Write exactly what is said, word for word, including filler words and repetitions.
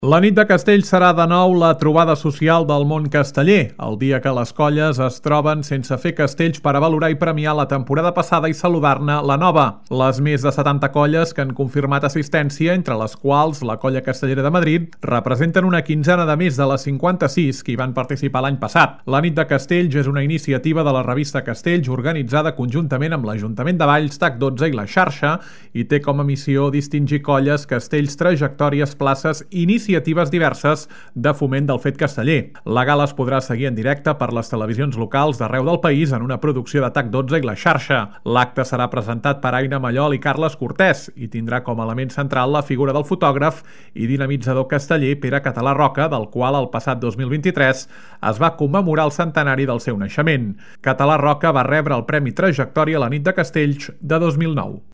La nit de Castells serà de nou la trobada social del món casteller, el dia que les colles es troben sense fer castells per a valorar i premiar la temporada passada i saludar-ne la nova. Les més de setanta colles que han confirmat assistència, entre les quals la Colla Castellera de Madrid, representen una quinzena de més de les cinquanta-sis que hi van participar l'any passat. La nit de Castells és una iniciativa de la revista Castells organitzada conjuntament amb l'Ajuntament de Valls, T A C dotze i la xarxa i té com a missió distingir colles, castells, trajectòries, places i iniciatives iniciatives diverses de foment del fet casteller. La gala es podrà seguir en directe per les televisions locals d'arreu del país en una producció de T A C dotze i la xarxa. L'acte serà presentat per Aina Mallol i Carles Cortés i tindrà com a element central la figura del fotògraf i dinamitzador casteller Pere Català Roca, del qual el passat dos mil vint-i-tres es va commemorar el centenari del seu naixement. Català Roca va rebre el Premi Trajectòria a la nit de Castells de dos mil nou.